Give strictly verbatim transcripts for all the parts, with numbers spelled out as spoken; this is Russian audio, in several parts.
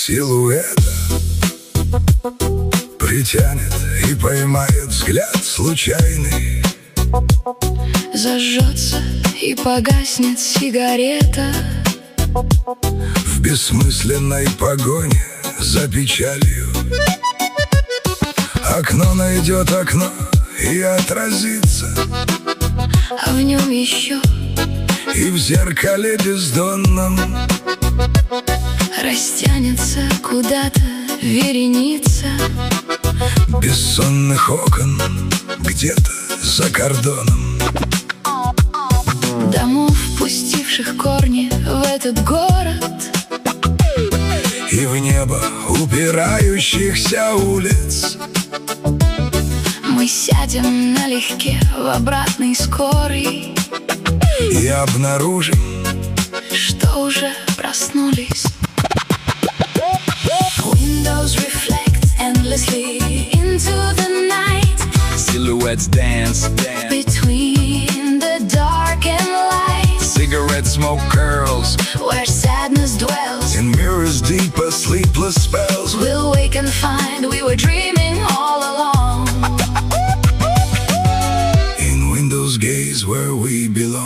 силуэта притянет и поймает взгляд случайный. Зажжется и погаснет сигарета в бессмысленной погоне за печалью. Окно найдет окно и отразится, а в нем еще и в зеркале бездонном растянется куда-то вереница бессонных окон где-то за кордоном. Домов, пустивших корни в этот город, и в небо упирающихся улиц. Мы сядем налегке в обратной скорой и обнаружим, что уже проснулись. Windows reflect endlessly into the night. Silhouettes dance, dance between the dark and light. Cigarette smoke curls where sadness dwells. In mirrors deep as sleepless spells. We'll wake and find we were dreaming all along. In windows gaze where we belong.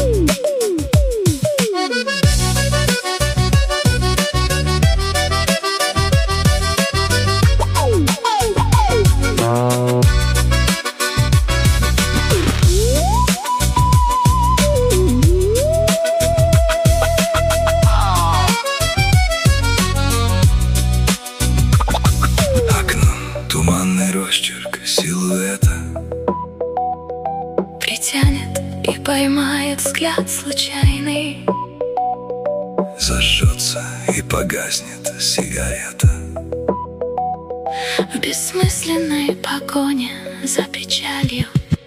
Туманный росчерк силуэта притянет и поймает взгляд случайный. Зажжется и погаснет сигарета в бессмысленной погоне за печалью.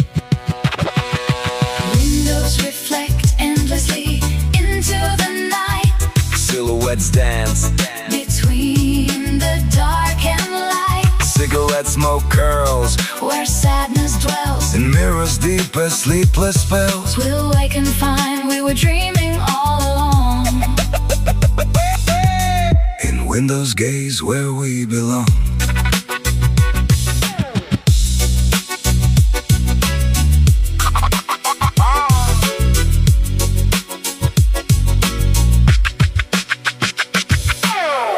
Windows reflect endlessly into the night. Silhouettes dance between the dark and light. Cigarette smoke curls where sadness dwells. In mirrors deep as sleepless spells. We'll wake and find we were dreaming all along. In windows gaze where we belong.